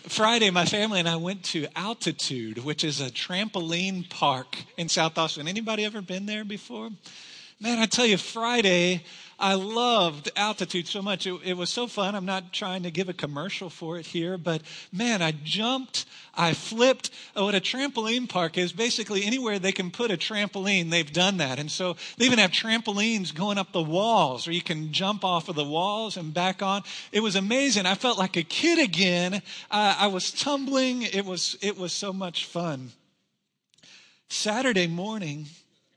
Friday, my family and I went to Altitude, which is a trampoline park in South Austin. Anybody ever been there before? Man, I tell you, Friday, I loved Altitude so much. It was so fun. I'm not trying to give a commercial for it here, but man, I jumped, I flipped. What a trampoline park is, basically anywhere they can put a trampoline, they've done that. And so they even have trampolines going up the walls, or you can jump off of the walls and back on. It was amazing. I felt like a kid again. I was tumbling. It was so much fun. Saturday morning,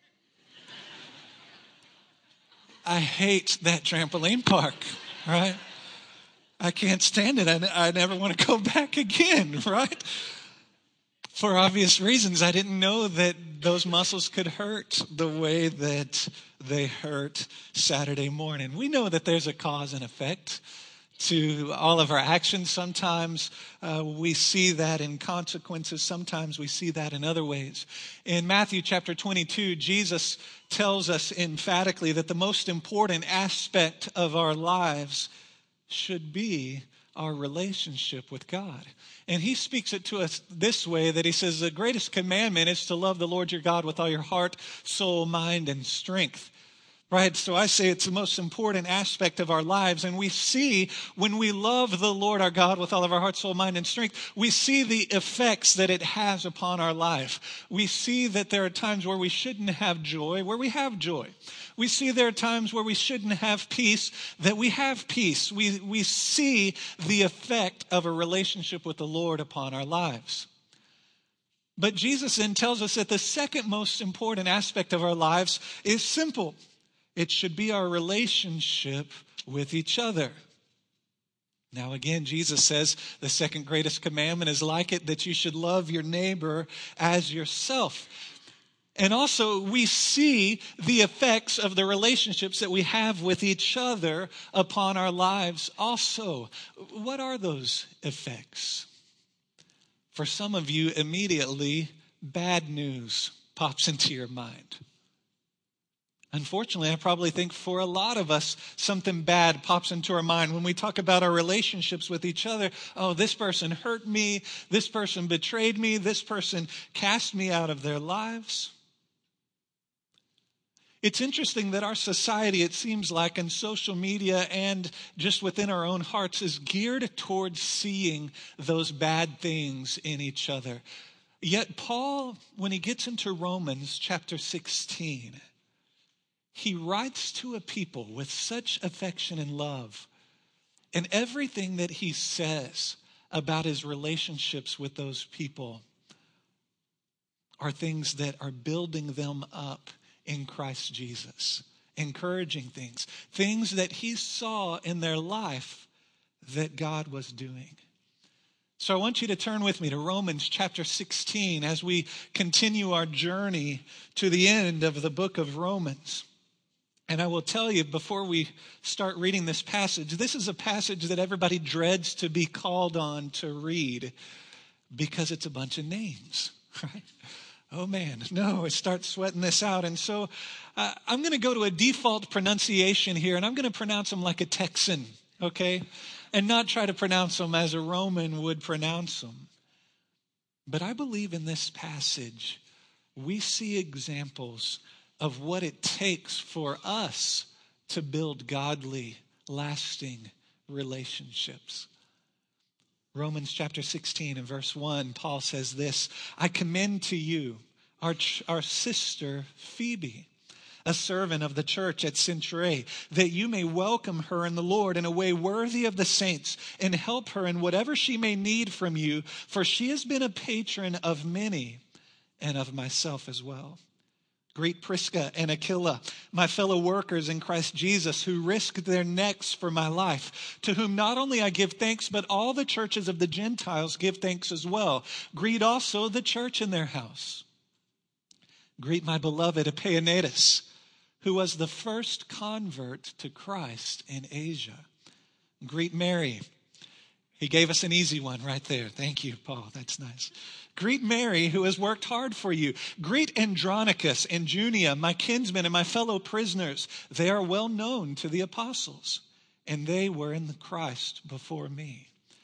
I hate that trampoline park, right? I can't stand it. I never want to go back again, right? For obvious reasons, I didn't know that those muscles could hurt the way that they hurt Saturday morning. We know that there's a cause and effect to all of our actions. Sometimes we see that in consequences. Sometimes we see that in other ways. In Matthew chapter 22, Jesus tells us emphatically that the most important aspect of our lives should be our relationship with God. And he speaks it to us this way, that he says, the greatest commandment is to love the Lord your God with all your heart, soul, mind, and strength. Right? So I say it's the most important aspect of our lives. And we see when we love the Lord our God with all of our heart, soul, mind, and strength, we see the effects that it has upon our life. We see that there are times where we shouldn't have joy, where we have joy. We see there are times where we shouldn't have peace, that we have peace. We see the effect of a relationship with the Lord upon our lives. But Jesus then tells us that the second most important aspect of our lives is simple. It should be our relationship with each other. Now again, Jesus says the second greatest commandment is like it, that you should love your neighbor as yourself. And also we see the effects of the relationships that we have with each other upon our lives also. What are those effects? For some of you, immediately, bad news pops into your mind. Unfortunately, I probably think for a lot of us, something bad pops into our mind when we talk about our relationships with each other. Oh, this person hurt me. This person betrayed me. This person cast me out of their lives. It's interesting that our society, it seems like, in social media and just within our own hearts, is geared towards seeing those bad things in each other. Yet Paul, when he gets into Romans chapter 16, he writes to a people with such affection and love. And everything that he says about his relationships with those people are things that are building them up in Christ Jesus. Encouraging things that he saw in their life that God was doing. So I want you to turn with me to Romans chapter 16 as we continue our journey to the end of the book of Romans. And I will tell you before we start reading this passage, this is a passage that everybody dreads to be called on to read because it's a bunch of names, right? Oh man, no, I start sweating this out. And so I'm going to go to a default pronunciation here, and I'm going to pronounce them like a Texan, okay? And not try to pronounce them as a Roman would pronounce them. But I believe in this passage, we see examples of what it takes for us to build godly, lasting relationships. Romans chapter 16 and verse 1, Paul says this, I commend to you our sister Phoebe, a servant of the church at Cenchreae, that you may welcome her in the Lord in a way worthy of the saints and help her in whatever she may need from you, for she has been a patron of many and of myself as well. Greet Prisca and Aquila, my fellow workers in Christ Jesus, who risked their necks for my life, to whom not only I give thanks, but all the churches of the Gentiles give thanks as well. Greet also the church in their house. Greet my beloved Epaenetus, who was the first convert to Christ in Asia. Greet Mary. He gave us an easy one right there. Thank you, Paul. That's nice. Greet Mary, who has worked hard for you. Greet Andronicus and Junia, my kinsmen and my fellow prisoners. They are well known to the apostles, and they were in the Christ before me.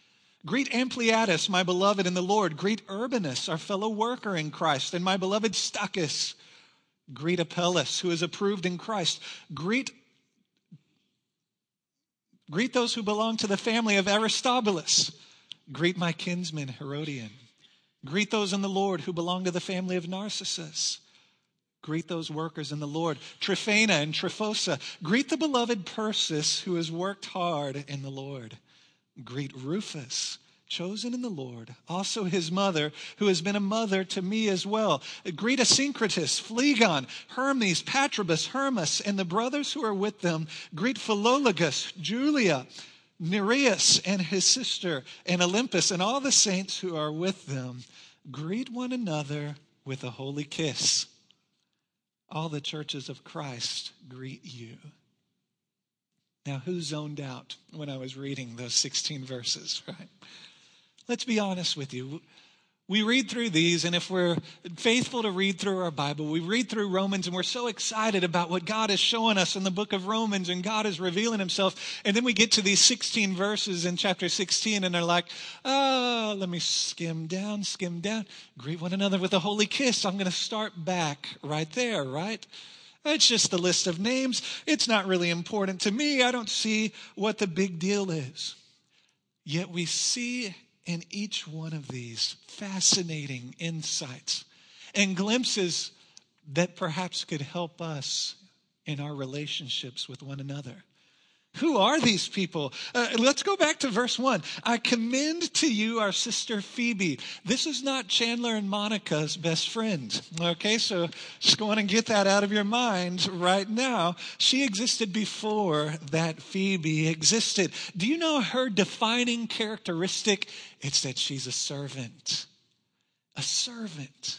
Greet Ampliatus, my beloved in the Lord. Greet Urbanus, our fellow worker in Christ, and my beloved Stachys. Greet Apelles, who is approved in Christ. Greet those who belong to the family of Aristobulus. Greet my kinsman Herodian. Greet those in the Lord who belong to the family of Narcissus. Greet those workers in the Lord, Tryphena and Tryphosa. Greet the beloved Persis, who has worked hard in the Lord. Greet Rufus, chosen in the Lord, also his mother, who has been a mother to me as well. Greet Asyncritus, Phlegon, Hermes, Patrobus, Hermas, and the brothers who are with them. Greet Philologus, Julia, Nereus and his sister, and Olympus, and all the saints who are with them. Greet one another with a holy kiss. All the churches of Christ greet you. Now, who zoned out when I was reading those 16 verses, right? Let's be honest with you. We read through these, and if we're faithful to read through our Bible, we read through Romans, and we're so excited about what God is showing us in the book of Romans, and God is revealing himself. And then we get to these 16 verses in chapter 16, and they're like, oh, let me skim down. Greet one another with a holy kiss. I'm going to start back right there, right? It's just the list of names. It's not really important to me. I don't see what the big deal is. Yet we see in each one of these fascinating insights and glimpses that perhaps could help us in our relationships with one another. Who are these people? Let's go back to verse 1. I commend to you our sister Phoebe. This is not Chandler and Monica's best friend. Okay, so just go on and get that out of your mind right now. She existed before that Phoebe existed. Do you know her defining characteristic? It's that she's a servant. A servant.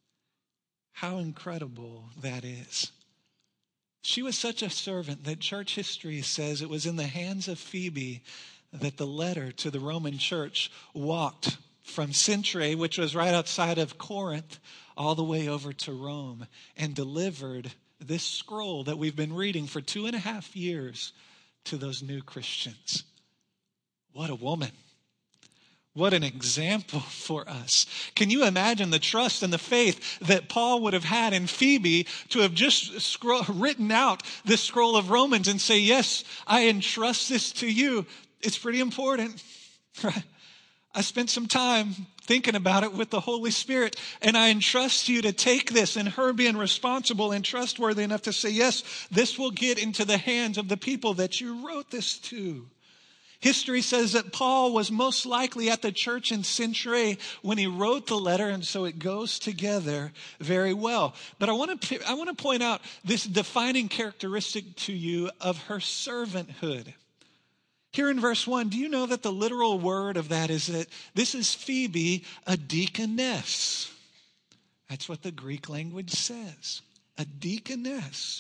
How incredible that is. She was such a servant that church history says it was in the hands of Phoebe that the letter to the Roman church walked from Cenchreae, which was right outside of Corinth, all the way over to Rome and delivered this scroll that we've been reading for 2.5 years to those new Christians. What a woman. What an example for us. Can you imagine the trust and the faith that Paul would have had in Phoebe to have just written out this scroll of Romans and say, yes, I entrust this to you. It's pretty important. Right? I spent some time thinking about it with the Holy Spirit, and I entrust you to take this, and her being responsible and trustworthy enough to say, yes, this will get into the hands of the people that you wrote this to. History says that Paul was most likely at the church in Cenchreae when he wrote the letter, and so it goes together very well. But I want to point out this defining characteristic to you of her servanthood. Here in verse 1, do you know that the literal word of that is that this is Phoebe, a deaconess? That's what the Greek language says, a deaconess.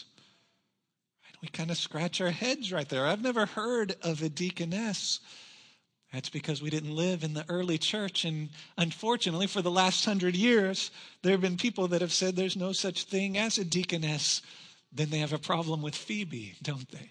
We kind of scratch our heads right there. I've never heard of a deaconess. That's because we didn't live in the early church. And unfortunately, for the last 100 years, there have been people that have said there's no such thing as a deaconess. Then they have a problem with Phoebe, don't they?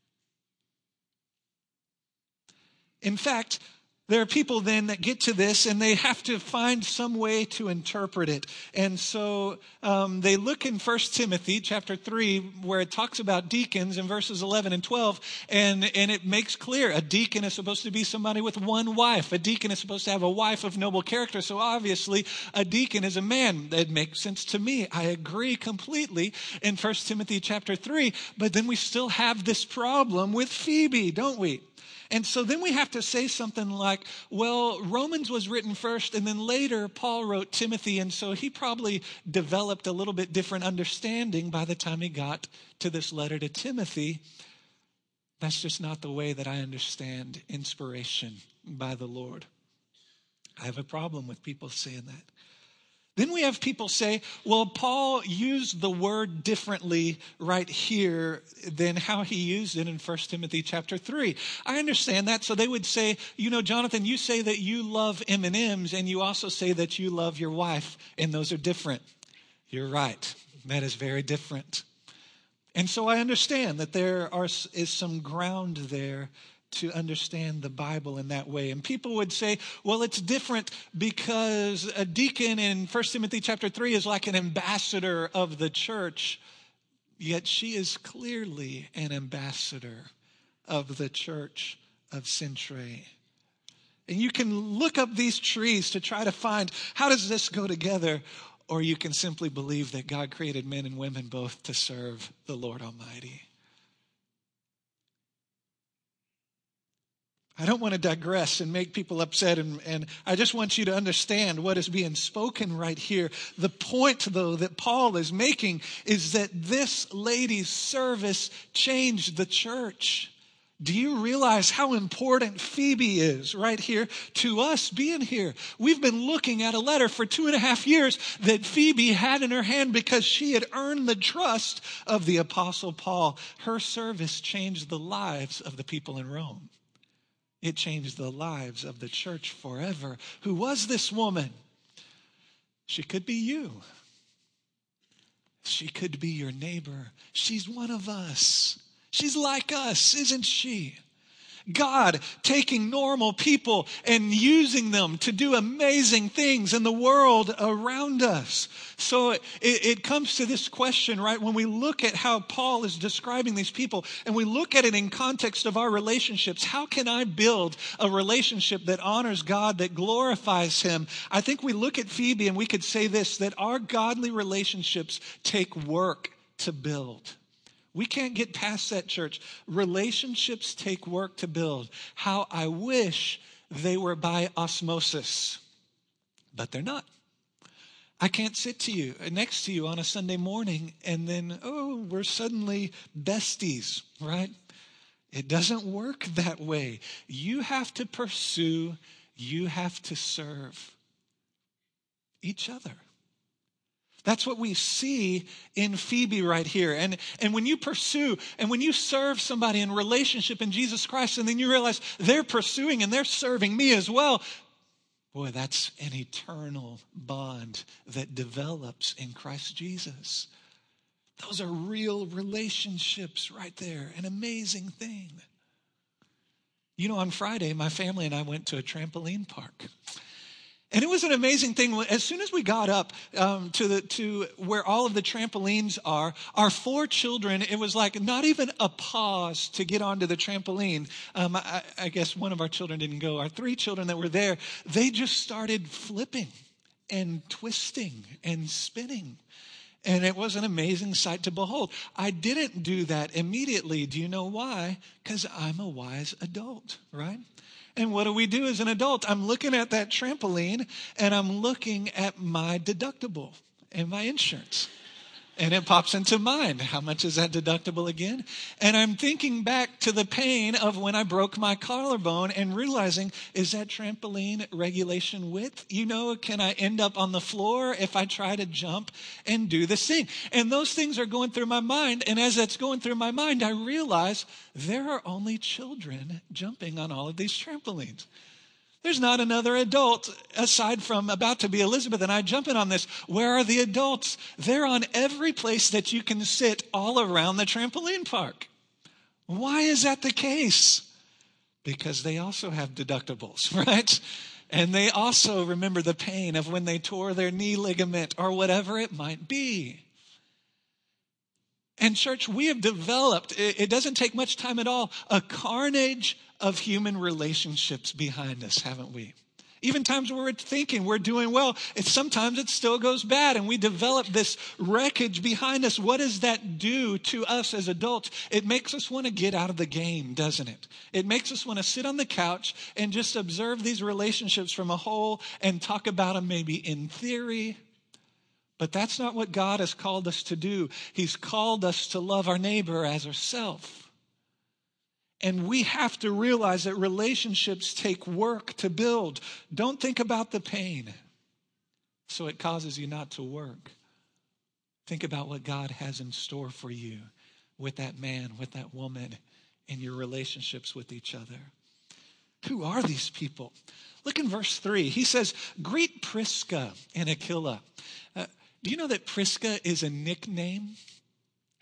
In fact, there are people then that get to this and they have to find some way to interpret it. And so they look in 1 Timothy chapter 3 where it talks about deacons in verses 11 and 12. And it makes clear a deacon is supposed to be somebody with one wife. A deacon is supposed to have a wife of noble character. So obviously a deacon is a man. That makes sense to me. I agree completely in 1 Timothy chapter 3. But then we still have this problem with Phoebe, don't we? And so then we have to say something like, well, Romans was written first, and then later Paul wrote Timothy, and so he probably developed a little bit different understanding by the time he got to this letter to Timothy. That's just not the way that I understand inspiration by the Lord. I have a problem with people saying that. Then we have people say, well, Paul used the word differently right here than how he used it in 1 Timothy chapter 3. I understand that. So they would say, you know, Jonathan, you say that you love M&Ms and you also say that you love your wife, and those are different. You're right. That is very different. And so I understand that there is some ground there to understand the Bible in that way. And people would say, well, it's different because a deacon in 1 Timothy chapter 3 is like an ambassador of the church. Yet she is clearly an ambassador of the church of Cenchreae. And you can look up these trees to try to find, how does this go together? Or you can simply believe that God created men and women both to serve the Lord Almighty. I don't want to digress and make people upset, and I just want you to understand what is being spoken right here. The point, though, that Paul is making is that this lady's service changed the church. Do you realize how important Phoebe is right here to us being here? We've been looking at a letter for 2.5 years that Phoebe had in her hand because she had earned the trust of the Apostle Paul. Her service changed the lives of the people in Rome. It changed the lives of the church forever. Who was this woman? She could be you. She could be your neighbor. She's one of us. She's like us, isn't she? God taking normal people and using them to do amazing things in the world around us. So it comes to this question, right? When we look at how Paul is describing these people and we look at it in context of our relationships, how can I build a relationship that honors God, that glorifies Him? I think we look at Phoebe and we could say this, that our godly relationships take work to build. We can't get past that, church. Relationships take work to build. How I wish they were by osmosis, but they're not. I can't sit next to you on a Sunday morning and then, we're suddenly besties, right? It doesn't work that way. You have to pursue, you have to serve each other. That's what we see in Phoebe right here. And when you pursue and when you serve somebody in relationship in Jesus Christ, and then you realize they're pursuing and they're serving me as well, boy, that's an eternal bond that develops in Christ Jesus. Those are real relationships right there, an amazing thing. You know, on Friday, my family and I went to a trampoline park. And it was an amazing thing. As soon as we got up to where all of the trampolines are, our 4 children, it was like not even a pause to get onto the trampoline. I guess one of our children didn't go. Our 3 children that were there, they just started flipping and twisting and spinning. And it was an amazing sight to behold. I didn't do that immediately. Do you know why? Because I'm a wise adult, right? And what do we do as an adult? I'm looking at that trampoline and I'm looking at my deductible and my insurance. And it pops into mind. How much is that deductible again? And I'm thinking back to the pain of when I broke my collarbone and realizing, is that trampoline regulation width? You know, can I end up on the floor if I try to jump and do this thing? And those things are going through my mind. And as that's going through my mind, I realize there are only children jumping on all of these trampolines. There's not another adult aside from about to be Elizabeth and I jumping on this. Where are the adults? They're on every place that you can sit all around the trampoline park. Why is that the case? Because they also have deductibles, right? And they also remember the pain of when they tore their knee ligament or whatever it might be. And church, we have developed, it doesn't take much time at all, a carnage of human relationships behind us, haven't we? Even times where we're thinking we're doing well, sometimes it still goes bad and we develop this wreckage behind us. What does that do to us as adults? It makes us want to get out of the game, doesn't it? It makes us want to sit on the couch and just observe these relationships from a whole and talk about them maybe in theory. But that's not what God has called us to do. He's called us to love our neighbor as ourselves. And we have to realize that relationships take work to build. Don't think about the pain so it causes you not to work. Think about what God has in store for you with that man, with that woman, in your relationships with each other. Who are these people? Look in verse 3. He says, greet Prisca and Aquila. Do you know that Prisca is a nickname?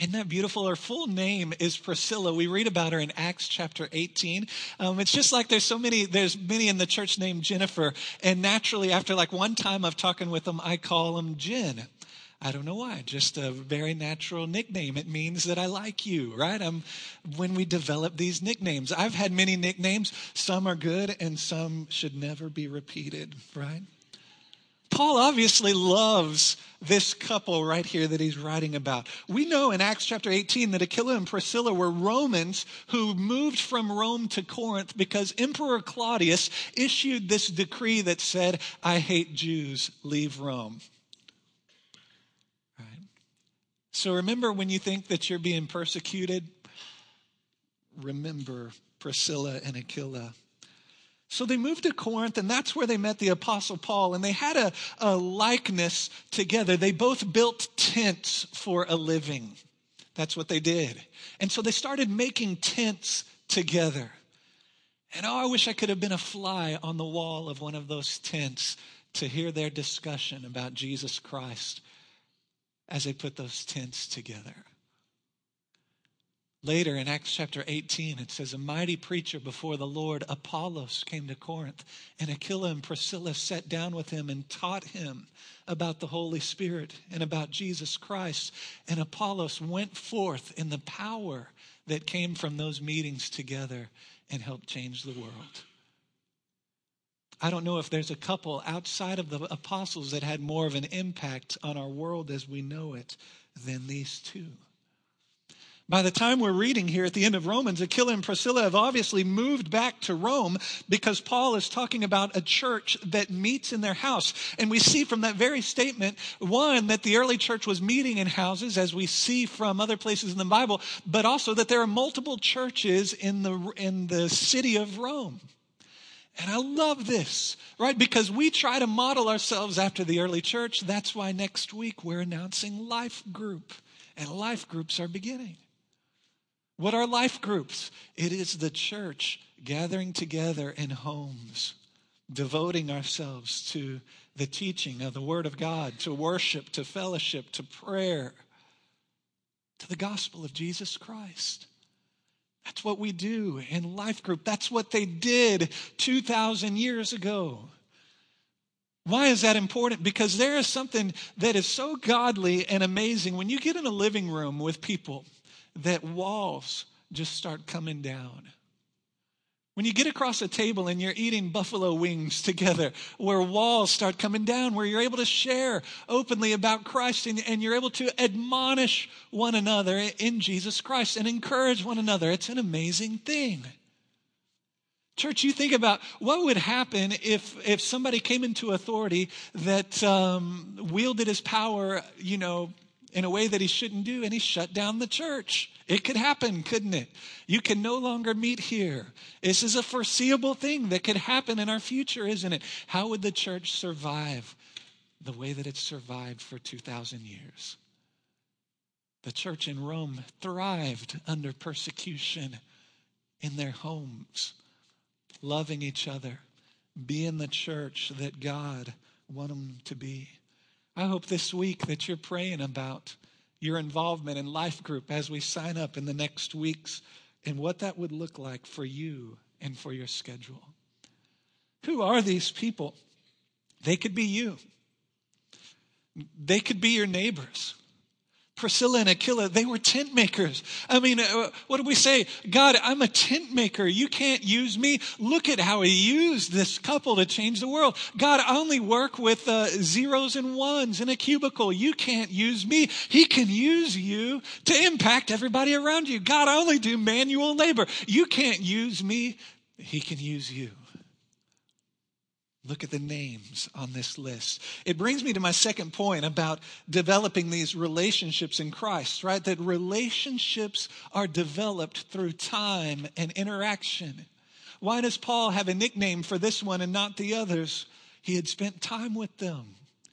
Isn't that beautiful? Her full name is Priscilla. We read about her in Acts chapter 18. It's just like there's many in the church named Jennifer. And naturally, after like one time of talking with them, I call them Jen. I don't know why, just a very natural nickname. It means that I like you, right? When we develop these nicknames, I've had many nicknames. Some are good and some should never be repeated, right? Paul obviously loves this couple right here that he's writing about. We know in Acts chapter 18 that Aquila and Priscilla were Romans who moved from Rome to Corinth because Emperor Claudius issued this decree that said, I hate Jews, leave Rome. Right? So remember, when you think that you're being persecuted, remember Priscilla and Aquila. So they moved to Corinth, and that's where they met the Apostle Paul, and they had a likeness together. They both built tents for a living. That's what they did. And so they started making tents together. And I wish I could have been a fly on the wall of one of those tents to hear their discussion about Jesus Christ as they put those tents together. Later in Acts chapter 18, it says, a mighty preacher before the Lord, Apollos, came to Corinth, and Aquila and Priscilla sat down with him and taught him about the Holy Spirit and about Jesus Christ. And Apollos went forth in the power that came from those meetings together and helped change the world. I don't know if there's a couple outside of the apostles that had more of an impact on our world as we know it than these two. By the time we're reading here at the end of Romans, Aquila and Priscilla have obviously moved back to Rome because Paul is talking about a church that meets in their house. And we see from that very statement, one, that the early church was meeting in houses, as we see from other places in the Bible, but also that there are multiple churches in the city of Rome. And I love this, right? Because we try to model ourselves after the early church. That's why next week we're announcing Life Group. And life groups are beginning. What are life groups? It is the church gathering together in homes, devoting ourselves to the teaching of the Word of God, to worship, to fellowship, to prayer, to the gospel of Jesus Christ. That's what we do in life group. That's what they did 2,000 years ago. Why is that important? Because there is something that is so godly and amazing when you get in a living room with people that walls just start coming down. When you get across a table and you're eating buffalo wings together, where walls start coming down, where you're able to share openly about Christ and you're able to admonish one another in Jesus Christ and encourage one another. It's an amazing thing. Church, you think about what would happen if somebody came into authority that wielded his power, in a way that he shouldn't do, and he shut down the church. It could happen, couldn't it? You can no longer meet here. This is a foreseeable thing that could happen in our future, isn't it? How would the church survive the way that it survived for 2,000 years? The church in Rome thrived under persecution in their homes, loving each other, being the church that God wanted them to be. I hope this week that you're praying about your involvement in life group as we sign up in the next weeks and what that would look like for you and for your schedule. Who are these people? They could be you. They could be your neighbors. Priscilla and Aquila, they were tent makers. What do we say? God, I'm a tent maker. You can't use me. Look at how he used this couple to change the world. God, I only work with zeros and ones in a cubicle. You can't use me. He can use you to impact everybody around you. God, I only do manual labor. You can't use me. He can use you. Look at the names on this list. It brings me to my second point about developing these relationships in Christ, right? That relationships are developed through time and interaction. Why does Paul have a nickname for this one and not the others? He had spent time with them,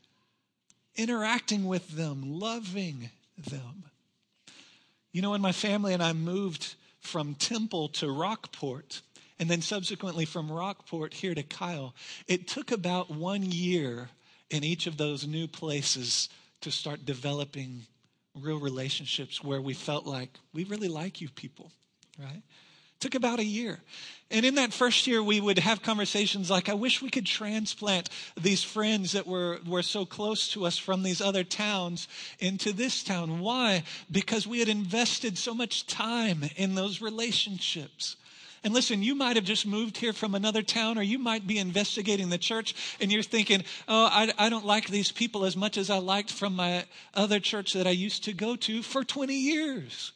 interacting with them, loving them. When my family and I moved from Temple to Rockport, and then subsequently from Rockport here to Kyle, it took about 1 year in each of those new places to start developing real relationships where we felt like we really like you people, right? Took about a year. And in that first year, we would have conversations like, I wish we could transplant these friends that were so close to us from these other towns into this town. Why? Because we had invested so much time in those relationships. And listen, you might have just moved here from another town, or you might be investigating the church and you're thinking, oh, I don't like these people as much as I liked from my other church that I used to go to for 20 years.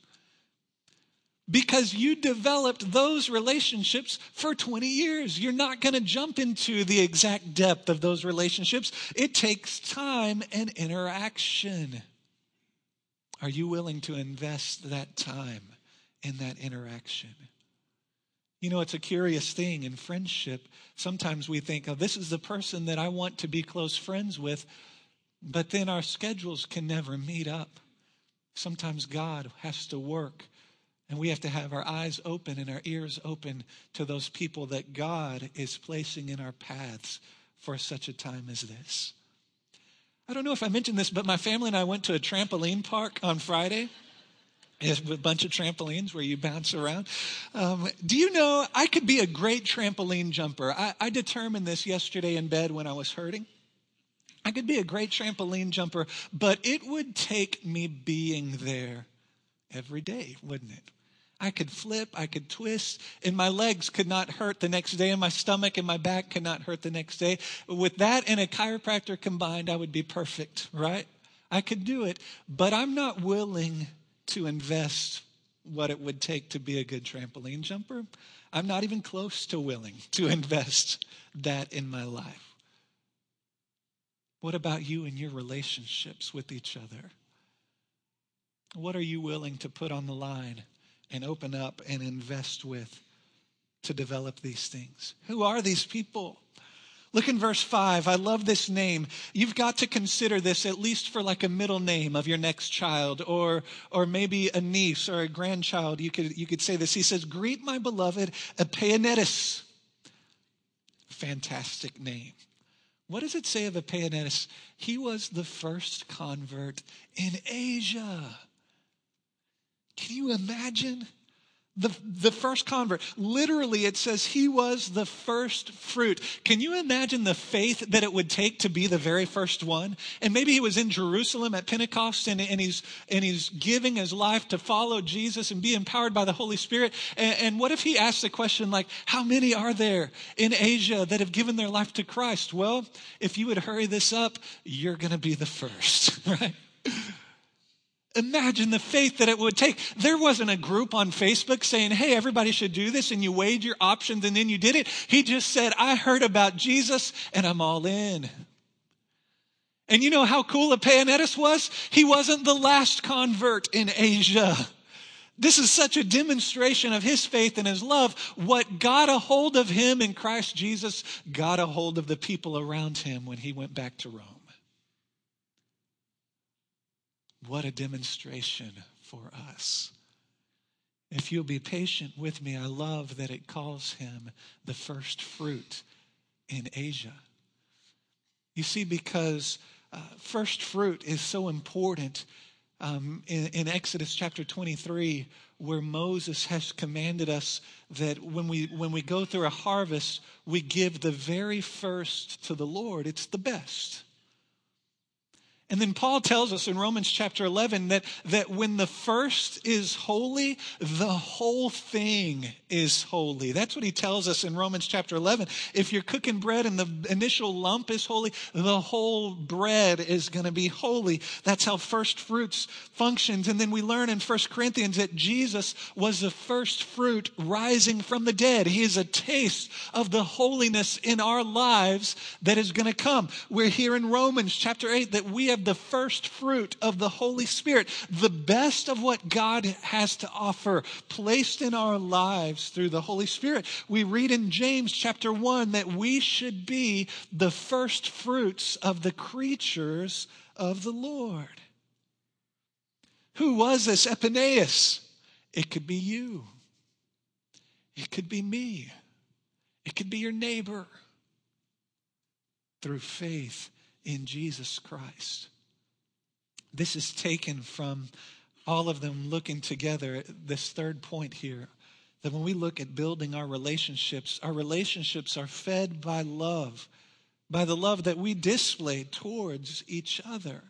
Because you developed those relationships for 20 years. You're not going to jump into the exact depth of those relationships. It takes time and interaction. Are you willing to invest that time in that interaction? You know, it's a curious thing in friendship. Sometimes we think, oh, this is the person that I want to be close friends with, but then our schedules can never meet up. Sometimes God has to work. And we have to have our eyes open and our ears open to those people that God is placing in our paths for such a time as this. I don't know if I mentioned this, but my family and I went to a trampoline park on Friday. It's a bunch of trampolines where you bounce around. Do you know, I could be a great trampoline jumper. I determined this yesterday in bed when I was hurting. I could be a great trampoline jumper, but it would take me being there every day, wouldn't it? I could flip, I could twist, and my legs could not hurt the next day, and my stomach and my back could not hurt the next day. With that and a chiropractor combined, I would be perfect, right? I could do it, but I'm not willing to invest what it would take to be a good trampoline jumper. I'm not even close to willing to invest that in my life. What about you and your relationships with each other? What are you willing to put on the line and open up and invest with to develop these things? Who are these people? Look in verse 5. I love this name. You've got to consider this at least for like a middle name of your next child, or maybe a niece or a grandchild. You could say this. He says, greet my beloved Epaenetus. Fantastic name. What does it say of Epaenetus? He was the first convert in Asia. Can you imagine? The first convert. Literally, it says he was the first fruit. Can you imagine the faith that it would take to be the very first one? And maybe he was in Jerusalem at Pentecost and he's giving his life to follow Jesus and be empowered by the Holy Spirit. And what if he asked the question like, how many are there in Asia that have given their life to Christ? Well, if you would hurry this up, you're going to be the first, right? Imagine the faith that it would take. There wasn't a group on Facebook saying, hey, everybody should do this, and you weighed your options and then you did it. He just said, I heard about Jesus and I'm all in. And you know how cool Epaenetus was? He wasn't the last convert in Asia. This is such a demonstration of his faith and his love. What got a hold of him in Christ Jesus got a hold of the people around him when he went back to Rome. What a demonstration for us. If you'll be patient with me, I love that it calls him the first fruit in Asia. You see, because first fruit is so important in Exodus chapter 23, where Moses has commanded us that when we go through a harvest, we give the very first to the Lord. It's the best. And then Paul tells us in Romans chapter 11 that when the first is holy, the whole thing is holy. That's what he tells us in Romans chapter 11. If you're cooking bread and the initial lump is holy, the whole bread is going to be holy. That's how first fruits functions. And then we learn in 1 Corinthians that Jesus was the first fruit rising from the dead. He is a taste of the holiness in our lives that is going to come. We're here in Romans chapter 8 that we have the first fruit of the Holy Spirit, the best of what God has to offer, placed in our lives through the Holy Spirit. We read in James chapter 1 that we should be the first fruits of the creatures of the Lord. Who was this Epaenetus? It could be you. It could be me. It could be your neighbor. Through faith in Jesus Christ. This is taken from all of them looking together, this third point here, that when we look at building our relationships are fed by love, by the love that we display towards each other.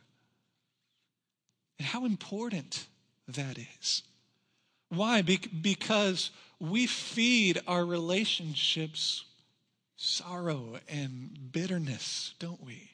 And how important that is. Why? Because we feed our relationships sorrow and bitterness, don't we?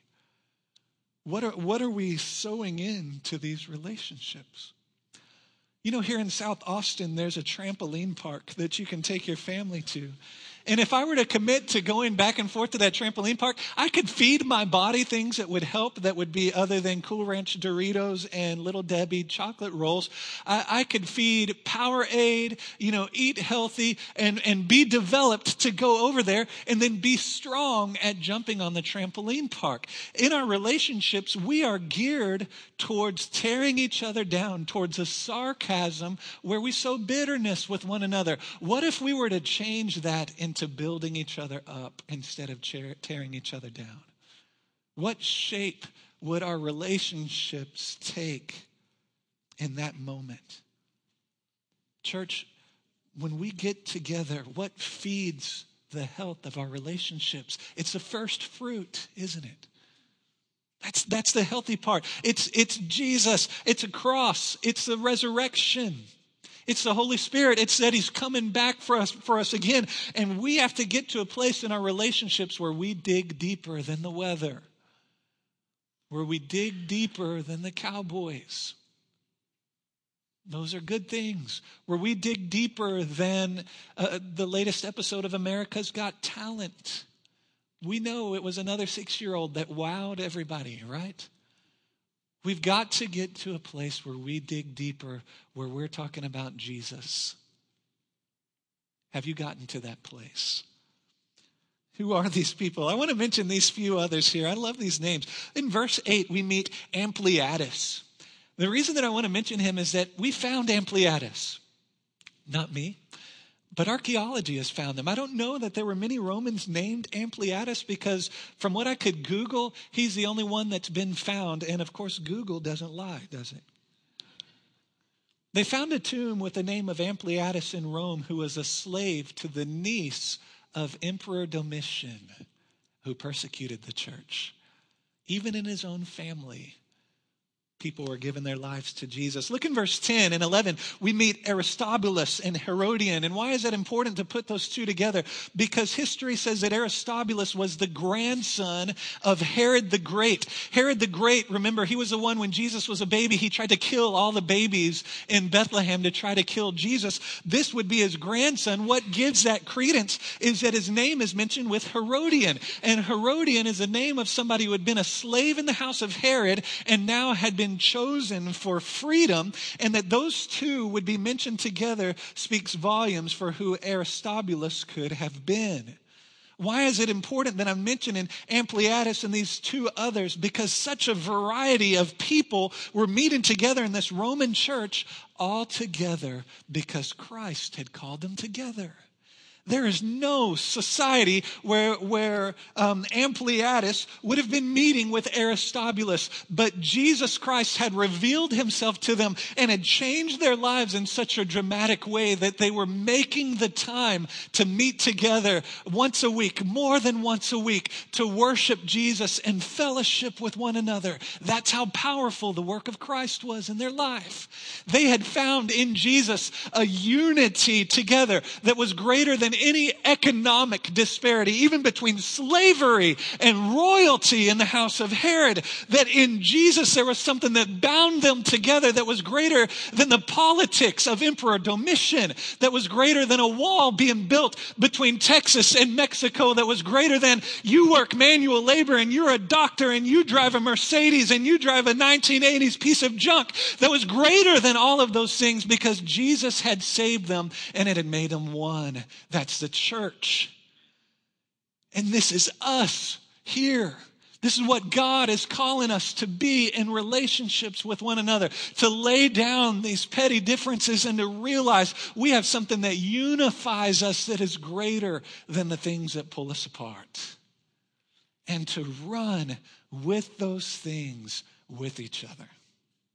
What are we sowing into these relationships? You know, here in South Austin, there's a trampoline park that you can take your family to. And if I were to commit to going back and forth to that trampoline park, I could feed my body things that would help, that would be other than Cool Ranch Doritos and Little Debbie chocolate rolls. I could feed Powerade, eat healthy and be developed to go over there and then be strong at jumping on the trampoline park. In our relationships, we are geared towards tearing each other down, towards a sarcasm where we sow bitterness with one another. What if we were to change that into building each other up instead of tearing each other down? What shape would our relationships take in that moment? Church, when we get together, what feeds the health of our relationships? It's the first fruit, isn't it? That's the healthy part. It's Jesus. It's a cross. It's the resurrection. It's the Holy Spirit. It's that he's coming back for us again. And we have to get to a place in our relationships where we dig deeper than the weather, where we dig deeper than the Cowboys. Those are good things. Where we dig deeper than the latest episode of America's Got Talent. We know it was another 6-year-old that wowed everybody, right? We've got to get to a place where we dig deeper, where we're talking about Jesus. Have you gotten to that place? Who are these people? I want to mention these few others here. I love these names. In verse 8, we meet Ampliatus. The reason that I want to mention him is that we found Ampliatus. Not me. But archaeology has found them. I don't know that there were many Romans named Ampliatus because from what I could Google, he's the only one that's been found. And of course, Google doesn't lie, does it? They found a tomb with the name of Ampliatus in Rome, who was a slave to the niece of Emperor Domitian, who persecuted the church. Even in his own family, people were giving their lives to Jesus. Look in verse 10 and 11. We meet Aristobulus and Herodian. And why is that important to put those two together? Because history says that Aristobulus was the grandson of Herod the Great. Herod the Great, remember, he was the one when Jesus was a baby. He tried to kill all the babies in Bethlehem to try to kill Jesus. This would be his grandson. What gives that credence is that his name is mentioned with Herodian. And Herodian is the name of somebody who had been a slave in the house of Herod and now had been chosen for freedom, and that those two would be mentioned together speaks volumes for who Aristobulus could have been. Why is it important that I'm mentioning Ampliatus and these two others? Because such a variety of people were meeting together in this Roman church, all together because Christ had called them together. There is no society where Ampliatus would have been meeting with Aristobulus, but Jesus Christ had revealed himself to them and had changed their lives in such a dramatic way that they were making the time to meet together once a week, more than once a week, to worship Jesus and fellowship with one another. That's how powerful the work of Christ was in their life. They had found in Jesus a unity together that was greater than any economic disparity, even between slavery and royalty in the house of Herod, that in Jesus there was something that bound them together that was greater than the politics of Emperor Domitian, that was greater than a wall being built between Texas and Mexico, that was greater than you work manual labor and you're a doctor and you drive a Mercedes and you drive a 1980s piece of junk, that was greater than all of those things because Jesus had saved them and it had made them one. That's the church. And this is us here. This is what God is calling us to be in relationships with one another, to lay down these petty differences and to realize we have something that unifies us that is greater than the things that pull us apart. And to run with those things with each other.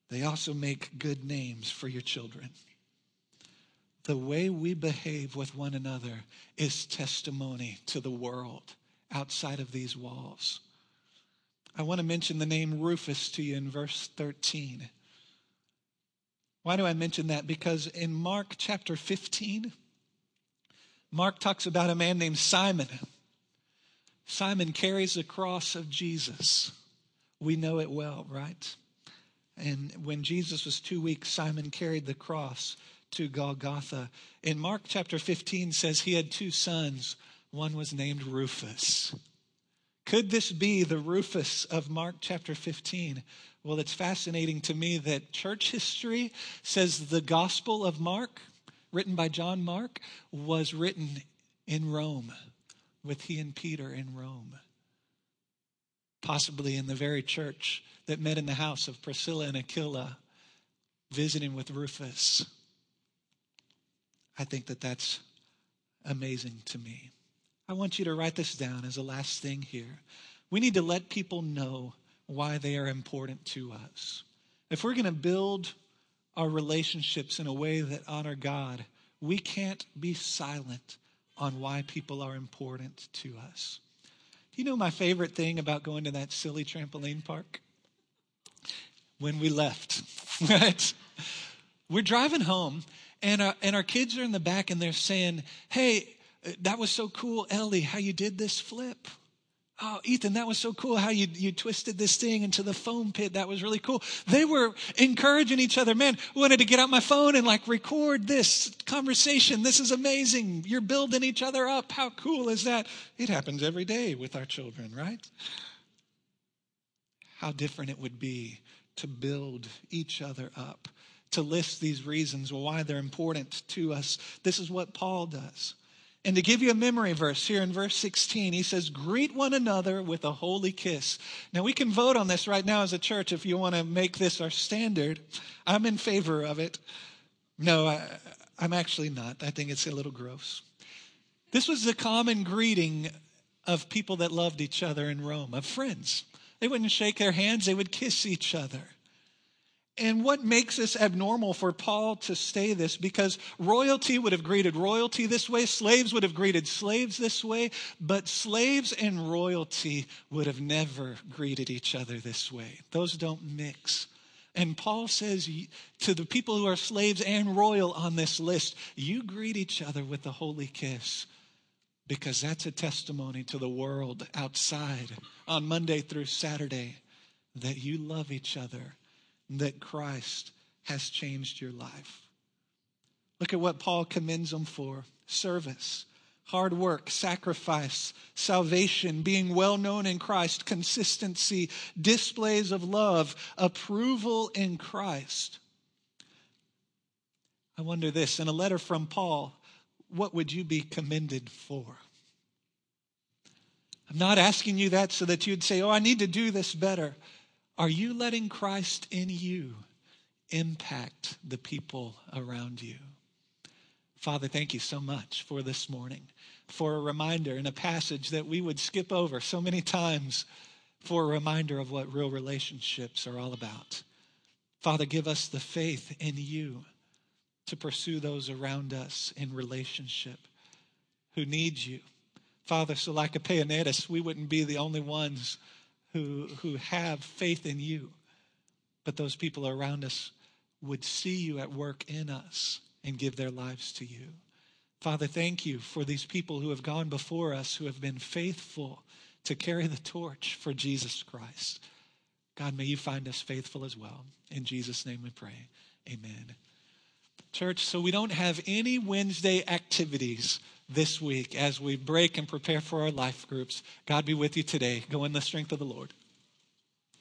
they also make good names for your children. The way we behave with one another is testimony to the world outside of these walls. I want to mention the name Rufus to you in verse 13. Why do I mention that? Because in Mark chapter 15, Mark talks about a man named Simon. Simon carries the cross of Jesus. We know it well, right? And when Jesus was 2 weeks, Simon carried the cross to Golgotha. In Mark chapter 15 says he had 2 sons. One was named Rufus. Could this be the Rufus of Mark chapter 15? Well, it's fascinating to me that church history says the Gospel of Mark, written by John Mark, was written in Rome, with he and Peter in Rome. Possibly in the very church that met in the house of Priscilla and Aquila, visiting with Rufus. I think that that's amazing to me. I want you to write this down as a last thing here. We need to let people know why they are important to us. If we're going to build our relationships in a way that honor God, we can't be silent on why people are important to us. Do you know my favorite thing about going to that silly trampoline park? When we left, right? We're driving home, and our kids are in the back, and they're saying, "Hey, that was so cool, Ellie, how you did this flip. Oh, Ethan, that was so cool how you twisted this thing into the foam pit. That was really cool." They were encouraging each other. Man, I wanted to get out my phone and record this conversation. This is amazing. You're building each other up. How cool is that? It happens every day with our children, right? How different it would be to build each other up, to list these reasons why they're important to us. This is what Paul does. And to give you a memory verse here in verse 16, he says, "Greet one another with a holy kiss." Now we can vote on this right now as a church if you want to make this our standard. I'm in favor of it. No, I'm actually not. I think it's a little gross. This was the common greeting of people that loved each other in Rome, of friends. They wouldn't shake their hands, they would kiss each other. And what makes this abnormal for Paul to say this? Because royalty would have greeted royalty this way, slaves would have greeted slaves this way, but slaves and royalty would have never greeted each other this way. Those don't mix. And Paul says to the people who are slaves and royal on this list, you greet each other with a holy kiss, because that's a testimony to the world outside on Monday through Saturday that you love each other, that Christ has changed your life. Look at what Paul commends them for: service, hard work, sacrifice, salvation, being well known in Christ, consistency, displays of love, approval in Christ. I wonder this, in a letter from Paul, what would you be commended for? I'm not asking you that so that you'd say, "Oh, I need to do this better." Are you letting Christ in you impact the people around you? Father, thank you so much for this morning, for a reminder in a passage that we would skip over so many times, for a reminder of what real relationships are all about. Father, give us the faith in you to pursue those around us in relationship who need you. Father, so like a Epaenetus, we wouldn't be the only ones who have faith in you, but those people around us would see you at work in us and give their lives to you. Father, thank you for these people who have gone before us, who have been faithful to carry the torch for Jesus Christ. God, may you find us faithful as well. In Jesus' name we pray. Amen. Church, so we don't have any Wednesday activities this week as we break and prepare for our life groups. God be with you today. Go in the strength of the Lord.